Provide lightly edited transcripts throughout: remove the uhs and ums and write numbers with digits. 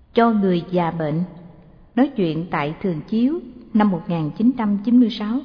cho người già bệnh. Nói chuyện tại Thường Chiếu năm 1996.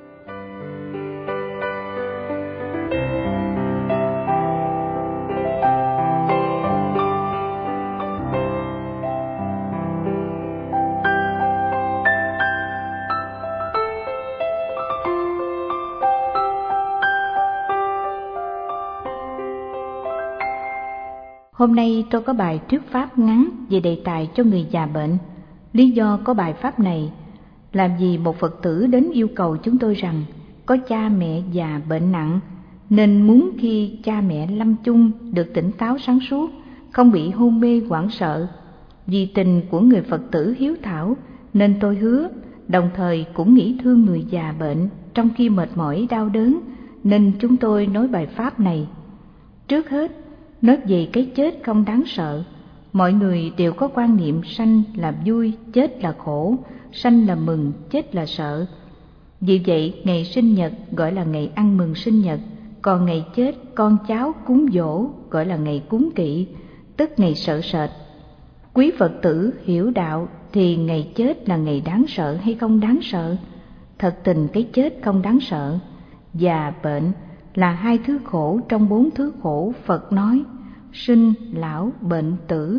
Hôm nay tôi có bài thuyết pháp ngắn về đề tài cho người già bệnh. Lý do có bài pháp này là vì một Phật tử đến yêu cầu chúng tôi rằng có cha mẹ già bệnh nặng, nên muốn khi cha mẹ lâm chung được tỉnh táo sáng suốt, không bị hôn mê hoảng sợ. Vì tình của người Phật tử hiếu thảo nên tôi hứa, đồng thời cũng nghĩ thương người già bệnh trong khi mệt mỏi đau đớn, nên chúng tôi nói bài pháp này. Trước hết, nói về cái chết không đáng sợ. Mọi người đều có quan niệm sanh là vui, chết là khổ, sanh là mừng, chết là sợ. Vì vậy, ngày sinh nhật gọi là ngày ăn mừng sinh nhật, còn ngày chết con cháu cúng dỗ gọi là ngày cúng kỵ, tức ngày sợ sệt. Quý Phật tử hiểu đạo thì ngày chết là ngày đáng sợ hay không đáng sợ? Thật tình cái chết không đáng sợ. Già bệnh là hai thứ khổ trong bốn thứ khổ Phật nói: sinh, lão, bệnh, tử.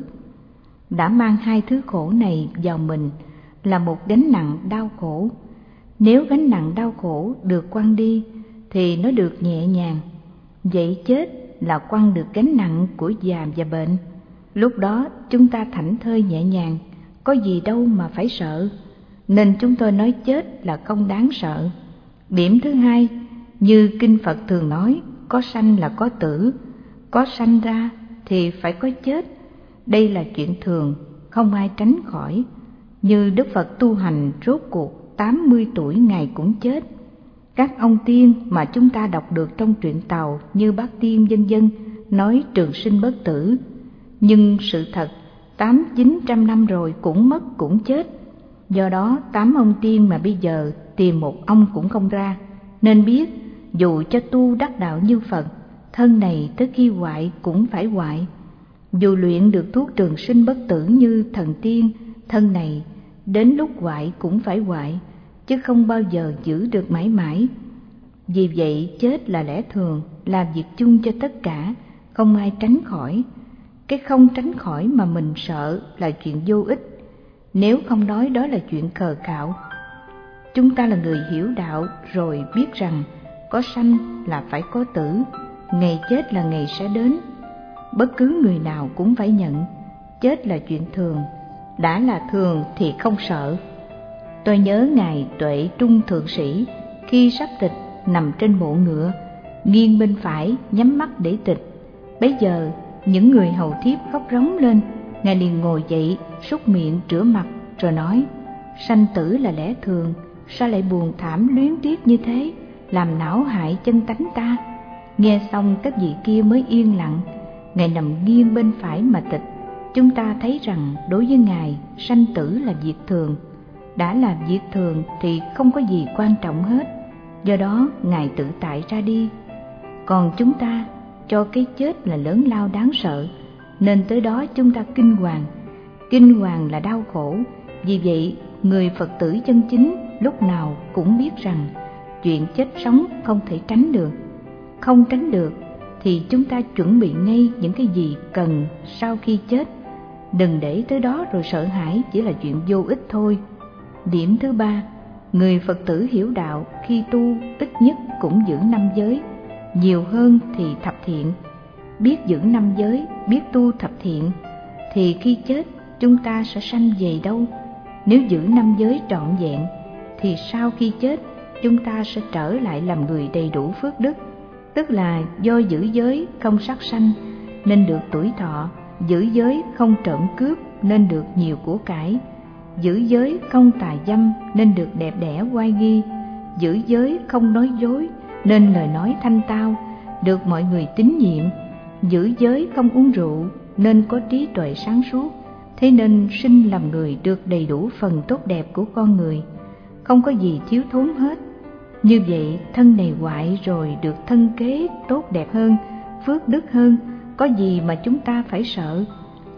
Đã mang hai thứ khổ này vào mình là một gánh nặng đau khổ. Nếu gánh nặng đau khổ được quăng đi thì nó được nhẹ nhàng. Vậy chết là quăng được gánh nặng của già và bệnh. Lúc đó chúng ta thảnh thơi nhẹ nhàng, có gì đâu mà phải sợ. Nên chúng tôi nói chết là không đáng sợ. Điểm thứ hai, như Kinh Phật thường nói, có sanh là có tử, có sanh ra thì phải có chết. Đây là chuyện thường, không ai tránh khỏi. Như Đức Phật tu hành rốt cuộc 80 tuổi Ngài cũng chết. Các ông tiên mà chúng ta đọc được trong truyện Tàu như Bát Tiên vân vân nói trường sinh bất tử. Nhưng sự thật 800-900 năm rồi cũng mất cũng chết. Do đó 8 ông tiên mà bây giờ tìm một ông cũng không ra. Nên biết dù cho tu đắc đạo như Phật, thân này tới khi hoại cũng phải hoại. Dù luyện được thuốc trường sinh bất tử như thần tiên, thân này đến lúc hoại cũng phải hoại, chứ không bao giờ giữ được mãi mãi. Vì vậy chết là lẽ thường, là việc chung cho tất cả, không ai tránh khỏi. Cái không tránh khỏi mà mình sợ là chuyện vô ích, nếu không nói đó là chuyện khờ khạo. Chúng ta là người hiểu đạo rồi biết rằng có sanh là phải có tử, ngày chết là ngày sẽ đến. Bất cứ người nào cũng phải nhận, chết là chuyện thường, đã là thường thì không sợ. Tôi nhớ Ngài Tuệ Trung Thượng Sĩ khi sắp tịch nằm trên bộ ngựa, nghiêng bên phải nhắm mắt để tịch. Bấy giờ những người hầu thiếp khóc rống lên, Ngài liền ngồi dậy, súc miệng rửa mặt rồi nói: sanh tử là lẽ thường, sao lại buồn thảm luyến tiếc như thế, làm não hại chân tánh ta. Nghe xong các vị kia mới yên lặng. Ngài nằm nghiêng bên phải mà tịch. Chúng ta thấy rằng đối với Ngài, sanh tử là việc thường. Đã là việc thường thì không có gì quan trọng hết. Do đó Ngài tự tại ra đi. Còn chúng ta cho cái chết là lớn lao đáng sợ, nên tới đó chúng ta kinh hoàng. Kinh hoàng là đau khổ. Vì vậy người Phật tử chân chính lúc nào cũng biết rằng chuyện chết sống không thể tránh được. Không tránh được thì chúng ta chuẩn bị ngay những cái gì cần sau khi chết. Đừng để tới đó rồi sợ hãi, chỉ là chuyện vô ích thôi. Điểm thứ ba, người Phật tử hiểu đạo khi tu ít nhất cũng giữ 5 giới, nhiều hơn thì thập thiện. Biết giữ 5 giới, biết tu thập thiện thì khi chết chúng ta sẽ sanh về đâu? Nếu giữ 5 giới trọn vẹn thì sau khi chết chúng ta sẽ trở lại làm người đầy đủ phước đức. Tức là do giữ giới không sát sanh nên được tuổi thọ, giữ giới không trộm cướp nên được nhiều của cải, giữ giới không tà dâm nên được đẹp đẽ oai nghi, giữ giới không nói dối nên lời nói thanh tao, được mọi người tín nhiệm, giữ giới không uống rượu nên có trí tuệ sáng suốt. Thế nên sinh làm người được đầy đủ phần tốt đẹp của con người, không có gì thiếu thốn hết. Như vậy thân này hoại rồi được thân kế tốt đẹp hơn, phước đức hơn, có gì mà chúng ta phải sợ.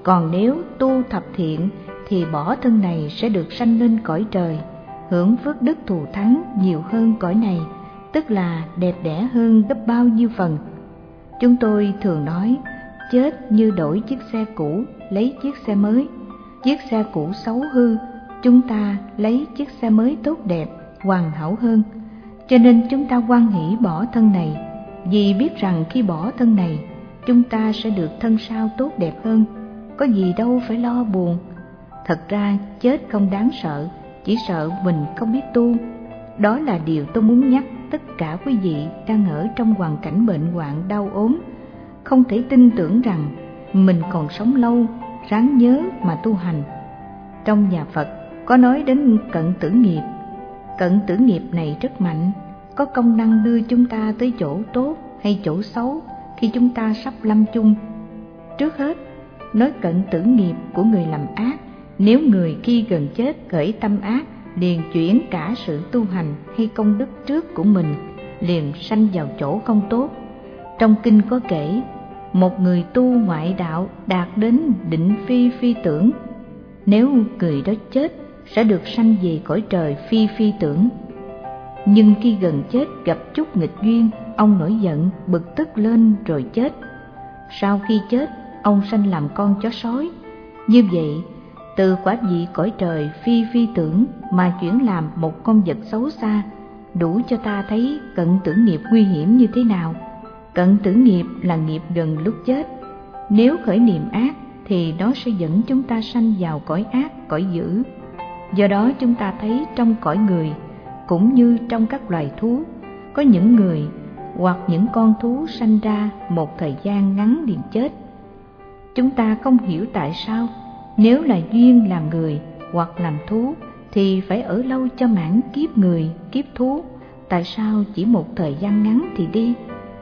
Còn nếu tu thập thiện thì bỏ thân này sẽ được sanh lên cõi trời, hưởng phước đức thù thắng nhiều hơn cõi này, tức là đẹp đẽ hơn gấp bao nhiêu phần. Chúng tôi thường nói, chết như đổi chiếc xe cũ lấy chiếc xe mới. Chiếc xe cũ xấu hư, chúng ta lấy chiếc xe mới tốt đẹp, hoàn hảo hơn. Cho nên chúng ta hoan hỷ bỏ thân này, vì biết rằng khi bỏ thân này, chúng ta sẽ được thân sau tốt đẹp hơn. Có gì đâu phải lo buồn. Thật ra chết không đáng sợ, chỉ sợ mình không biết tu. Đó là điều tôi muốn nhắc tất cả quý vị đang ở trong hoàn cảnh bệnh hoạn đau ốm, không thể tin tưởng rằng mình còn sống lâu, ráng nhớ mà tu hành. Trong nhà Phật có nói đến cận tử nghiệp. Cận tử nghiệp này rất mạnh, có công năng đưa chúng ta tới chỗ tốt hay chỗ xấu khi chúng ta sắp lâm chung. Trước hết, nói cận tử nghiệp của người làm ác. Nếu người khi gần chết khởi tâm ác, liền chuyển cả sự tu hành hay công đức trước của mình, liền sanh vào chỗ không tốt. Trong kinh có kể, một người tu ngoại đạo đạt đến định phi phi tưởng, nếu người đó chết sẽ được sanh về cõi trời phi phi tưởng. Nhưng khi gần chết gặp chút nghịch duyên, ông nổi giận, bực tức lên rồi chết. Sau khi chết, ông sanh làm con chó sói. Như vậy, từ quả vị cõi trời phi phi tưởng mà chuyển làm một con vật xấu xa, đủ cho ta thấy cận tử nghiệp nguy hiểm như thế nào. Cận tử nghiệp là nghiệp gần lúc chết. Nếu khởi niệm ác thì nó sẽ dẫn chúng ta sanh vào cõi ác, cõi dữ. Do đó chúng ta thấy trong cõi người cũng như trong các loài thú, có những người hoặc những con thú sanh ra một thời gian ngắn liền chết. Chúng ta không hiểu tại sao nếu là duyên làm người hoặc làm thú thì phải ở lâu cho mãn kiếp người, kiếp thú, tại sao chỉ một thời gian ngắn thì đi?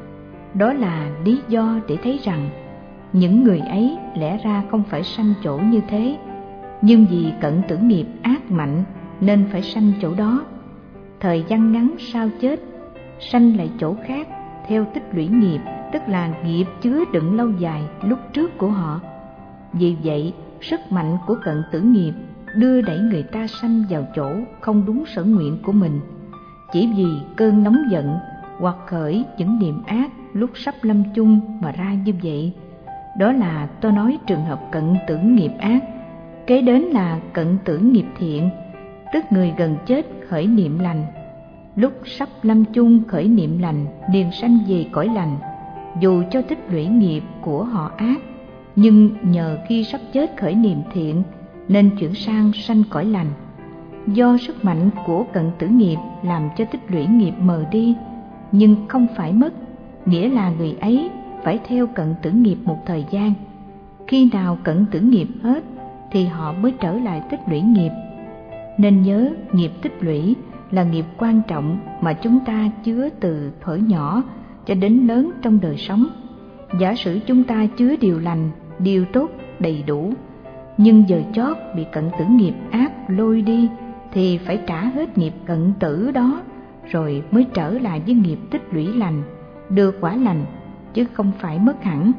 Đó là lý do để thấy rằng những người ấy lẽ ra không phải sanh chỗ như thế, nhưng vì cận tử nghiệp ác mạnh nên phải sanh chỗ đó. Thời gian ngắn sau chết, sanh lại chỗ khác theo tích lũy nghiệp, tức là nghiệp chứa đựng lâu dài lúc trước của họ. Vì vậy, sức mạnh của cận tử nghiệp đưa đẩy người ta sanh vào chỗ không đúng sở nguyện của mình, chỉ vì cơn nóng giận hoặc khởi những niệm ác lúc sắp lâm chung mà ra như vậy. Đó là tôi nói trường hợp cận tử nghiệp ác. Kế đến là cận tử nghiệp thiện, tức người gần chết khởi niệm lành, lúc sắp lâm chung khởi niệm lành liền sanh về cõi lành. Dù cho tích lũy nghiệp của họ ác, nhưng nhờ khi sắp chết khởi niệm thiện nên chuyển sang sanh cõi lành. Do sức mạnh của cận tử nghiệp làm cho tích lũy nghiệp mờ đi, nhưng không phải mất, nghĩa là người ấy phải theo cận tử nghiệp một thời gian. Khi nào cận tử nghiệp hết thì họ mới trở lại tích lũy nghiệp. Nên nhớ, nghiệp tích lũy là nghiệp quan trọng mà chúng ta chứa từ thuở nhỏ cho đến lớn trong đời sống. Giả sử chúng ta chứa điều lành, điều tốt đầy đủ, nhưng giờ chót bị cận tử nghiệp ác lôi đi thì phải trả hết nghiệp cận tử đó rồi mới trở lại với nghiệp tích lũy lành, được quả lành, chứ không phải mất hẳn.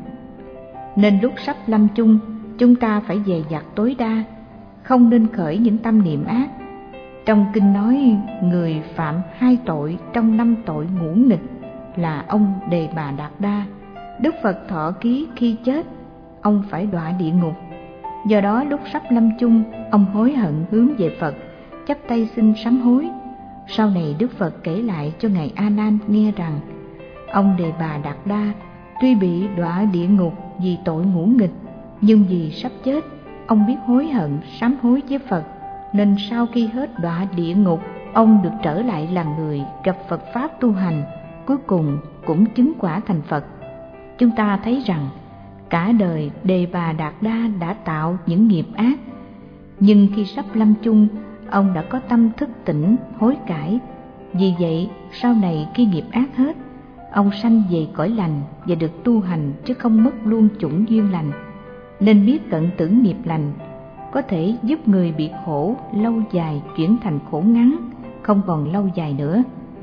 Nên lúc sắp lâm chung, chúng ta phải dè dặt tối đa, không nên khởi những tâm niệm ác. Trong kinh nói người phạm 2 tội trong 5 tội ngũ nghịch là ông Đề Bà Đạt Đa. Đức Phật thọ ký khi chết, ông phải đọa địa ngục. Do đó lúc sắp lâm chung, ông hối hận hướng về Phật, chắp tay xin sám hối. Sau này Đức Phật kể lại cho ngài A Nan nghe rằng ông Đề Bà Đạt Đa tuy bị đọa địa ngục vì tội ngũ nghịch, nhưng vì sắp chết, ông biết hối hận sám hối với Phật, nên sau khi hết đọa địa ngục, ông được trở lại là người gặp Phật pháp tu hành, cuối cùng cũng chứng quả thành Phật. Chúng ta thấy rằng cả đời Đề Bà Đạt Đa đã tạo những nghiệp ác, nhưng khi sắp lâm chung, ông đã có tâm thức tỉnh hối cải. Vì vậy sau này khi nghiệp ác hết, ông sanh về cõi lành và được tu hành, chứ không mất luôn chủng duyên lành. Nên biết cận tử nghiệp lành có thể giúp người bị khổ lâu dài chuyển thành khổ ngắn, không còn lâu dài nữa.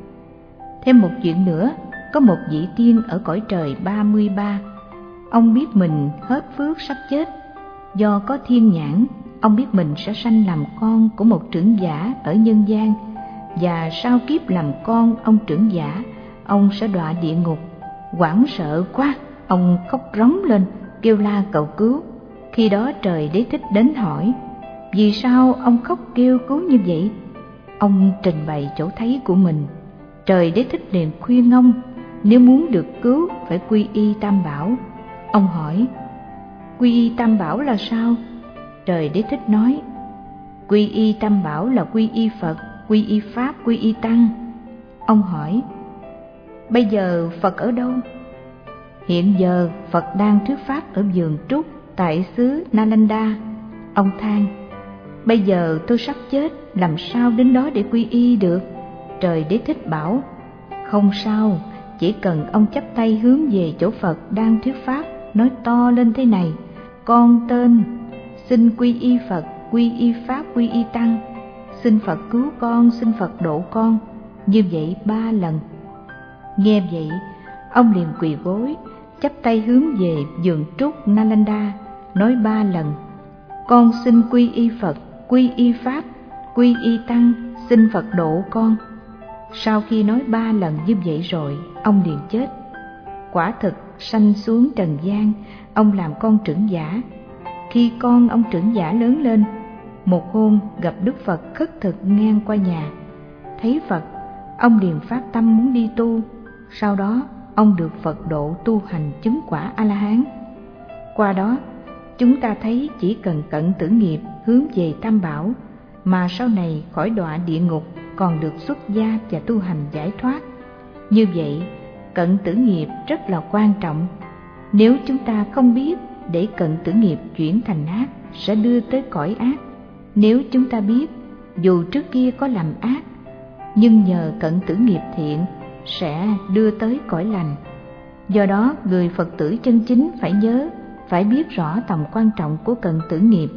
Thêm một chuyện nữa, có một vị tiên ở cõi trời 33. Ông biết mình hết phước sắp chết, Do có thiên nhãn, ông biết mình sẽ sanh làm con của một trưởng giả ở nhân gian, và sau kiếp làm con ông trưởng giả, ông sẽ đọa địa ngục. Hoảng sợ quá, ông khóc rống lên, kêu la cầu cứu. Khi đó Trời Đế Thích đến hỏi, vì sao ông khóc kêu cứu như vậy? Ông trình bày chỗ thấy của mình. Trời Đế Thích liền khuyên ông, nếu muốn được cứu phải quy y Tam Bảo. Ông hỏi, quy y Tam Bảo là sao? Trời Đế Thích nói, quy y Tam Bảo là quy y Phật, quy y Pháp, quy y Tăng. Ông hỏi, bây giờ Phật ở đâu? Hiện giờ Phật đang thuyết pháp ở vườn trúc tại xứ Nalanda. Ông than, bây giờ tôi sắp chết, làm sao đến đó để quy y được? Trời Đế Thích bảo, không sao, chỉ cần ông chắp tay hướng về chỗ Phật đang thuyết pháp, nói to lên thế này, con tên xin quy y Phật, quy y Pháp, quy y Tăng, xin Phật cứu con, xin Phật độ con, như vậy 3 lần. Nghe vậy, ông liền quỳ gối, chắp tay hướng về vườn trúc Nalanda, nói 3 lần, con xin quy y Phật, quy y Pháp, quy y Tăng, xin Phật độ con. Sau khi nói 3 lần như vậy rồi, ông liền chết. Quả thực sanh xuống trần gian, ông làm con trưởng giả. Khi con ông trưởng giả lớn lên, một hôm gặp Đức Phật khất thực ngang qua nhà. Thấy Phật, ông liền phát tâm muốn đi tu. Sau đó ông được Phật độ tu hành chứng quả A-la-hán. Qua đó chúng ta thấy chỉ cần cận tử nghiệp hướng về Tam Bảo mà sau này khỏi đọa địa ngục, còn được xuất gia và tu hành giải thoát. Như vậy cận tử nghiệp rất là quan trọng. Nếu chúng ta không biết để cận tử nghiệp chuyển thành ác sẽ đưa tới cõi ác, nếu chúng ta biết dù trước kia có làm ác nhưng nhờ cận tử nghiệp thiện sẽ đưa tới cõi lành. Do đó người Phật tử chân chính phải nhớ, phải biết rõ tầm quan trọng của cận tử nghiệp.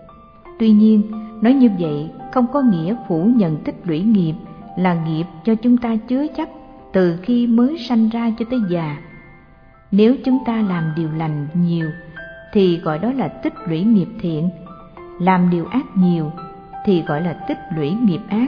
Tuy nhiên, nói như vậy không có nghĩa phủ nhận tích lũy nghiệp là nghiệp cho chúng ta chứa chấp từ khi mới sanh ra cho tới già. Nếu chúng ta làm điều lành nhiều thì gọi đó là tích lũy nghiệp thiện, làm điều ác nhiều thì gọi là tích lũy nghiệp ác.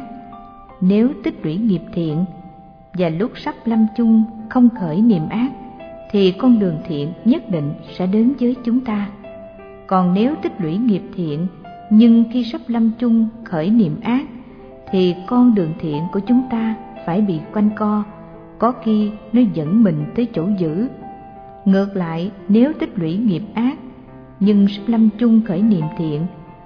Nếu tích lũy nghiệp thiện và lúc sắp lâm chung không khởi niệm ác thì con đường thiện nhất định sẽ đến với chúng ta. Còn nếu tích lũy nghiệp thiện nhưng khi sắp lâm chung khởi niệm ác thì con đường thiện của chúng ta phải bị quanh co, có khi nó dẫn mình tới chỗ dữ. Ngược lại, nếu tích lũy nghiệp ác nhưng sắp lâm chung khởi niệm thiện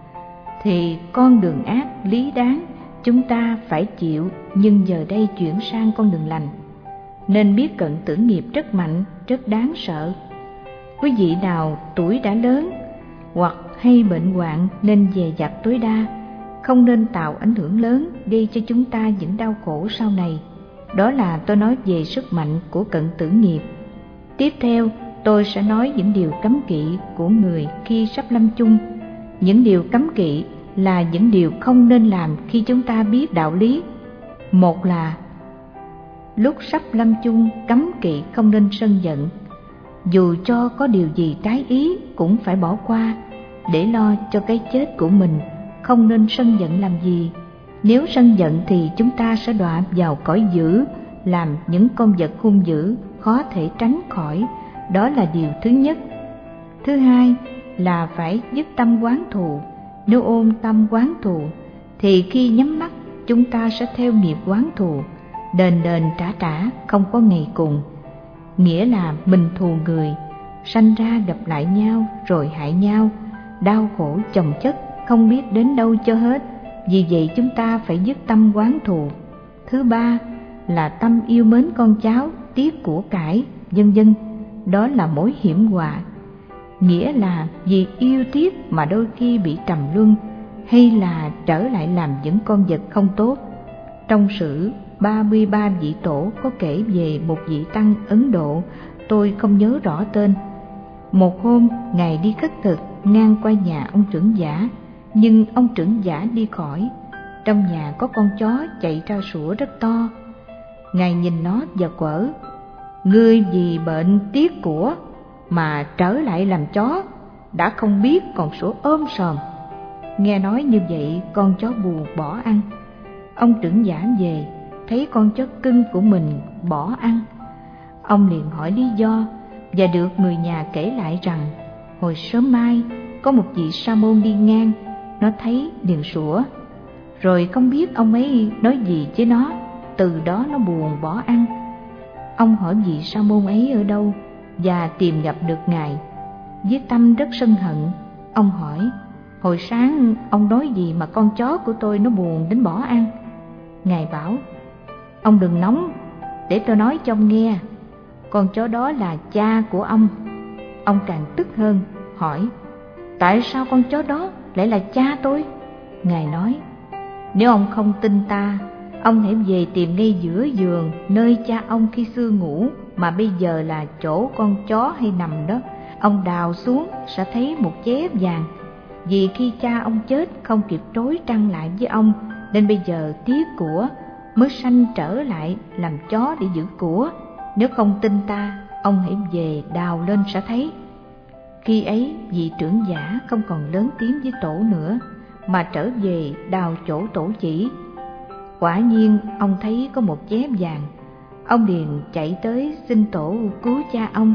thì con đường ác lý đáng chúng ta phải chịu, nhưng giờ đây chuyển sang con đường lành. Nên biết cận tử nghiệp rất mạnh, rất đáng sợ. Quý vị nào tuổi đã lớn hoặc hay bệnh hoạn nên dè dặt tối đa, không nên tạo ảnh hưởng lớn gây cho chúng ta những đau khổ sau này. Đó là tôi nói về sức mạnh của cận tử nghiệp. Tiếp theo tôi sẽ nói những điều cấm kỵ của người khi sắp lâm chung. Những điều cấm kỵ là những điều không nên làm khi chúng ta biết đạo lý. Một là lúc sắp lâm chung cấm kỵ không nên sân giận. Dù cho có điều gì trái ý cũng phải bỏ qua để lo cho cái chết của mình, không nên sân giận làm gì. Nếu sân giận thì chúng ta sẽ đọa vào cõi dữ, làm những con vật hung dữ khó thể tránh khỏi. Đó là điều thứ nhất. Thứ hai là phải dứt tâm oán thù. Nếu ôm tâm oán thù thì khi nhắm mắt chúng ta sẽ theo nghiệp oán thù, đền đền trả trả không có ngày cùng. Nghĩa là mình thù người, sanh ra gặp lại nhau rồi hại nhau, đau khổ chồng chất không biết đến đâu cho hết. Vì vậy chúng ta phải dứt tâm oán thù. Thứ ba là tâm yêu mến con cháu, tiếc của cải, vân vân. Đó là mối hiểm họa. Nghĩa là vì yêu tiếc mà đôi khi bị trầm luân, hay là trở lại làm những con vật không tốt. Trong sử 33 vị tổ có kể về một vị tăng Ấn Độ, tôi không nhớ rõ tên. Một hôm ngài đi khất thực ngang qua nhà ông trưởng giả, nhưng ông trưởng giả đi khỏi. Trong nhà có con chó chạy ra sủa rất to. Ngài nhìn nó và quở: "Ngươi vì bệnh tiếc của mà trở lại làm chó, đã không biết còn sủa ôm sòm. Nghe nói như vậy, con chó buồn bỏ ăn. Ông trưởng giả về, thấy con chó cưng của mình bỏ ăn. Ông liền hỏi lý do và được người nhà kể lại rằng hồi sớm mai có một vị sa môn đi ngang, nó thấy liền sủa. Rồi không biết ông ấy nói gì với nó, từ đó nó buồn bỏ ăn. Ông hỏi vị sa môn ấy ở đâu và tìm gặp được ngài. Với tâm rất sân hận, ông hỏi: hồi sáng ông nói gì mà con chó của tôi nó buồn đến bỏ ăn? Ngài bảo: ông đừng nóng, để tôi nói cho ông nghe. Con chó đó là cha của ông. Ông càng tức hơn, hỏi: tại sao con chó đó lại là cha tôi? Ngài nói: nếu ông không tin ta, ông hãy về tìm ngay giữa giường nơi cha ông khi xưa ngủ, mà bây giờ là chỗ con chó hay nằm đó. Ông đào xuống sẽ thấy một ché vàng. Vì khi cha ông chết không kịp trối trăng lại với ông, nên bây giờ tiếc của mới sanh trở lại làm chó để giữ của. Nếu không tin ta, ông hãy về đào lên sẽ thấy. Khi ấy vị trưởng giả không còn lớn tiếng với tổ nữa, mà trở về đào chỗ tổ chỉ. Quả nhiên ông thấy có một ché vàng. Ông liền chạy tới xin tổ cứu cha ông.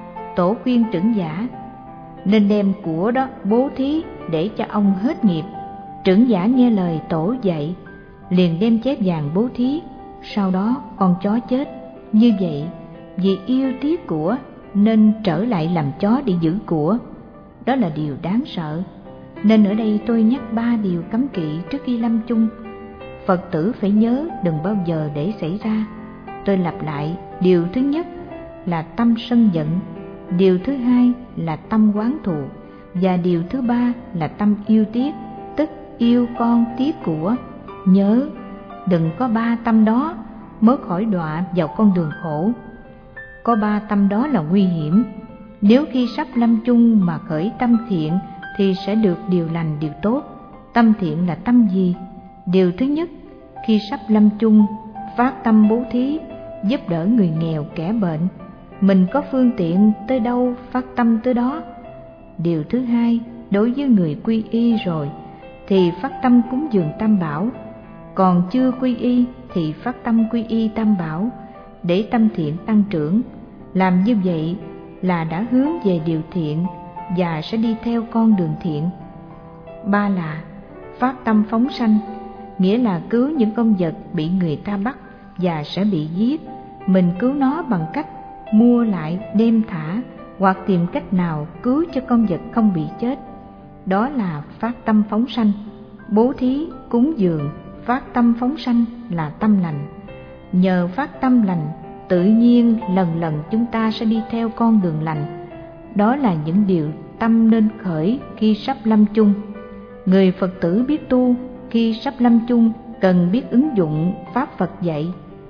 Tổ khuyên trưởng giả nên đem của đó bố thí để cho ông hết nghiệp. Trưởng giả nghe lời tổ dạy, liền đem ché vàng bố thí. Sau đó con chó chết. Như vậy vì yêu tiếc của nên trở lại làm chó để giữ của. Đó là điều đáng sợ. Nên ở đây tôi nhắc 3 điều cấm kỵ trước khi lâm chung. Phật tử phải nhớ đừng bao giờ để xảy ra. Tôi lặp lại: điều thứ nhất là tâm sân giận, điều thứ hai là tâm oán thù, và điều thứ ba là tâm yêu tiếc, tức yêu con tiếc của. Nhớ, đừng có 3 tâm đó mới khỏi đọa vào con đường khổ. Có 3 tâm đó là nguy hiểm. Nếu khi sắp lâm chung mà khởi tâm thiện thì sẽ được điều lành, điều tốt. Tâm thiện là tâm gì? Điều thứ nhất, khi sắp lâm chung, phát tâm bố thí, giúp đỡ người nghèo kẻ bệnh. Mình có phương tiện tới đâu phát tâm tới đó. Điều thứ hai, đối với người quy y rồi thì phát tâm cúng dường Tam Bảo. Còn chưa quy y thì phát tâm quy y Tam Bảo để tâm thiện tăng trưởng. Làm như vậy là đã hướng về điều thiện và sẽ đi theo con đường thiện. 3 là phát tâm phóng sanh, nghĩa là cứu những con vật bị người ta bắt và sẽ bị giết. Mình cứu nó bằng cách mua lại đem thả, hoặc tìm cách nào cứu cho con vật không bị chết. Đó là phát tâm phóng sanh. Bố thí, cúng dường, phát tâm phóng sanh là tâm lành. Nhờ phát tâm lành, tự nhiên lần lần chúng ta sẽ đi theo con đường lành. Đó là những điều tâm nên khởi khi sắp lâm chung. Người Phật tử biết tu khi sắp lâm chung cần biết ứng dụng pháp Phật dạy,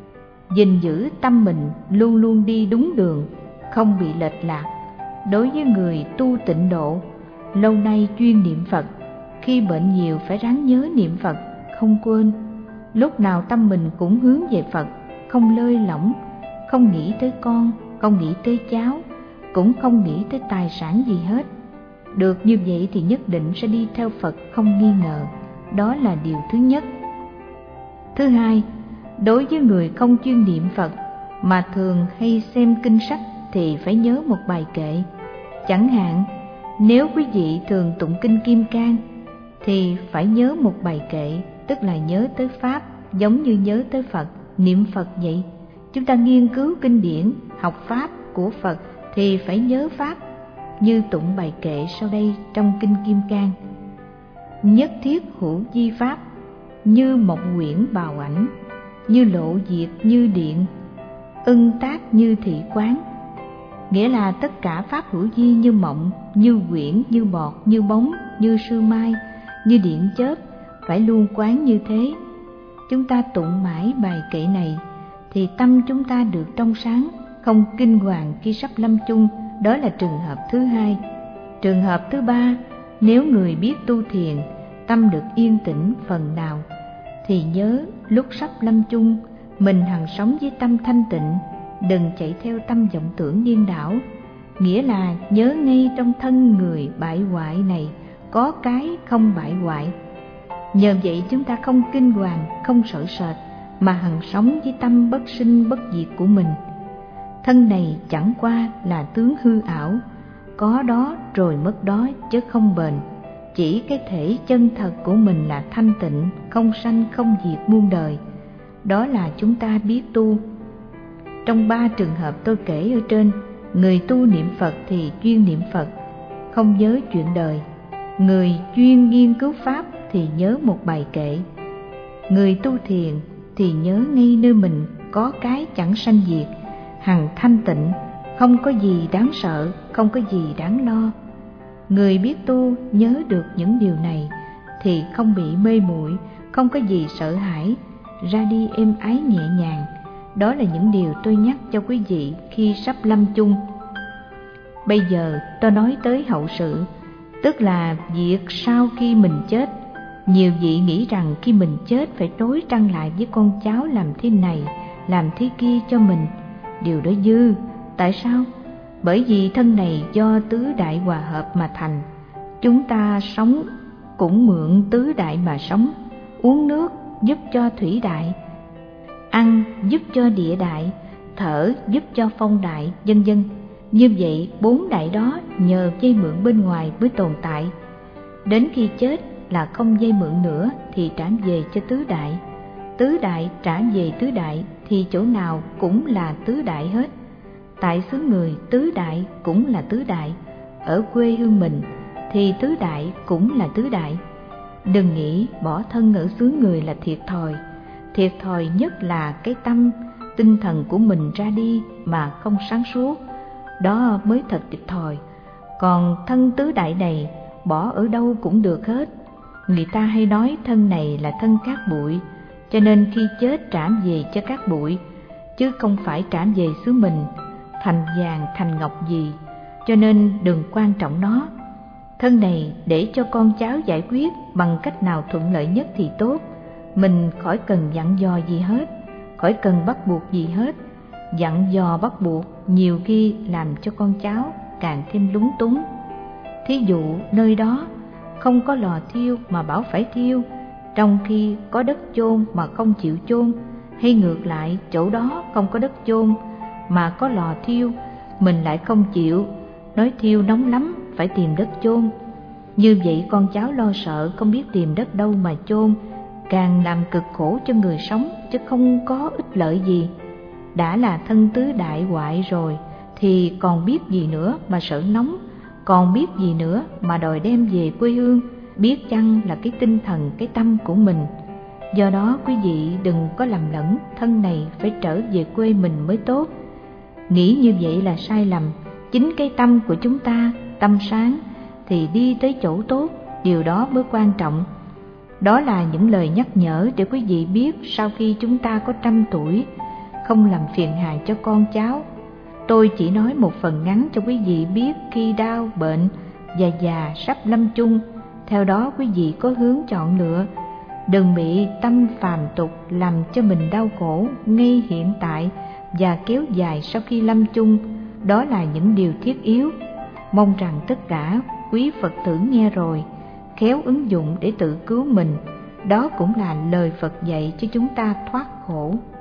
gìn giữ tâm mình luôn luôn đi đúng đường, không bị lệch lạc. Đối với người tu tịnh độ, lâu nay chuyên niệm Phật, khi bệnh nhiều phải ráng nhớ niệm Phật, không quên. Lúc nào tâm mình cũng hướng về Phật, không lơi lỏng, không nghĩ tới con, không nghĩ tới cháu, cũng không nghĩ tới tài sản gì hết. Được như vậy thì nhất định sẽ đi theo Phật không nghi ngờ. Đó là điều thứ nhất. Thứ hai, đối với người không chuyên niệm Phật mà thường hay xem kinh sách thì phải nhớ một bài kệ. Chẳng hạn, nếu quý vị thường tụng kinh Kim Cang thì phải nhớ một bài kệ, tức là nhớ tới Pháp giống như nhớ tới Phật, niệm Phật vậy. Chúng ta nghiên cứu kinh điển, học Pháp của Phật thì phải nhớ Pháp, như tụng bài kệ sau đây trong kinh Kim Cang: nhất thiết hữu di Pháp, như một quyển bào ảnh, như lộ diệt như điện, ưng tác như thị quán. Nghĩa là tất cả Pháp hữu di như mộng, như quyển, như bọt, như bóng, như sương mai, như điện chớp, phải luôn quán như thế. Chúng ta tụng mãi bài kệ này thì tâm chúng ta được trong sáng, không kinh hoàng khi sắp lâm chung. Đó là trường hợp thứ hai. Trường hợp thứ ba, nếu người biết tu thiền, tâm được yên tĩnh phần nào thì nhớ lúc sắp lâm chung mình hằng sống với tâm thanh tịnh, đừng chạy theo tâm vọng tưởng điên đảo. nghĩa là nhớ ngay trong thân người bại hoại này có cái không bại hoại. Nhờ vậy chúng ta không kinh hoàng, không sợ sệt, mà hằng sống với tâm bất sinh bất diệt của mình. Thân này chẳng qua là tướng hư ảo, có đó rồi mất đó chứ không bền. Chỉ cái thể chân thật của mình là thanh tịnh, không sanh không diệt muôn đời. Đó là chúng ta biết tu. Trong 3 trường hợp tôi kể ở trên, người tu niệm Phật thì chuyên niệm Phật, không nhớ chuyện đời. Người chuyên nghiên cứu Pháp thì nhớ một bài kệ. Người tu thiền thì nhớ ngay nơi mình có cái chẳng sanh diệt, hằng thanh tịnh, không có gì đáng sợ, không có gì đáng lo. Người biết tu nhớ được những điều này thì không bị mê muội, không có gì sợ hãi, ra đi êm ái nhẹ nhàng. Đó là những điều tôi nhắc cho quý vị khi sắp lâm chung. Bây giờ tôi nói tới hậu sự, tức là việc sau khi mình chết. Nhiều vị nghĩ rằng khi mình chết phải nối trăng lại với con cháu làm thế này, làm thế kia cho mình. Điều đó dư. Tại sao? Bởi vì thân này do tứ đại hòa hợp mà thành. Chúng ta sống cũng mượn tứ đại mà sống. Uống nước giúp cho thủy đại, ăn giúp cho địa đại, thở giúp cho phong đại, vân vân. Như vậy 4 đại đó nhờ vay mượn bên ngoài mới tồn tại. Đến khi chết là không vay mượn nữa thì trả về cho tứ đại. Tứ đại trả về tứ đại thì chỗ nào cũng là tứ đại hết. Tại xứ người tứ đại cũng là tứ đại, ở quê hương mình thì tứ đại cũng là tứ đại. Đừng nghĩ bỏ thân ở xứ người là thiệt thòi. Thiệt thòi nhất là cái tâm, tinh thần của mình ra đi mà không sáng suốt, đó mới thật thiệt thòi. Còn thân tứ đại này bỏ ở đâu cũng được hết. Người ta hay nói thân này là thân cát bụi, cho nên khi chết trả về cho cát bụi, chứ không phải trả về xứ mình, thành vàng thành ngọc gì, cho nên đừng quan trọng nó. Thân này để cho con cháu giải quyết bằng cách nào thuận lợi nhất thì tốt. Mình khỏi cần dặn dò gì hết, khỏi cần bắt buộc gì hết. Dặn dò bắt buộc nhiều khi làm cho con cháu càng thêm lúng túng. Thí dụ nơi đó không có lò thiêu mà bảo phải thiêu, trong khi có đất chôn mà không chịu chôn, hay ngược lại chỗ đó không có đất chôn mà có lò thiêu, mình lại không chịu, nói thiêu nóng lắm phải tìm đất chôn. Như vậy con cháu lo sợ không biết tìm đất đâu mà chôn, càng làm cực khổ cho người sống chứ không có ích lợi gì. Đã là thân tứ đại hoại rồi thì còn biết gì nữa mà sợ nóng, còn biết gì nữa mà đòi đem về quê hương, biết chăng là cái tinh thần, cái tâm của mình. Do đó quý vị đừng có lầm lẫn thân này phải trở về quê mình mới tốt. Nghĩ như vậy là sai lầm. Chính cái tâm của chúng ta, tâm sáng thì đi tới chỗ tốt, điều đó mới quan trọng. Đó là những lời nhắc nhở để quý vị biết sau khi chúng ta có 100 tuổi, không làm phiền hà cho con cháu. Tôi chỉ nói một phần ngắn cho quý vị biết khi đau, bệnh và già sắp lâm chung. Theo đó quý vị có hướng chọn lựa. Đừng bị tâm phàm tục làm cho mình đau khổ ngay hiện tại và kéo dài sau khi lâm chung. Đó là những điều thiết yếu. Mong rằng tất cả quý Phật tử nghe rồi, khéo ứng dụng để tự cứu mình. Đó cũng là lời Phật dạy cho chúng ta thoát khổ.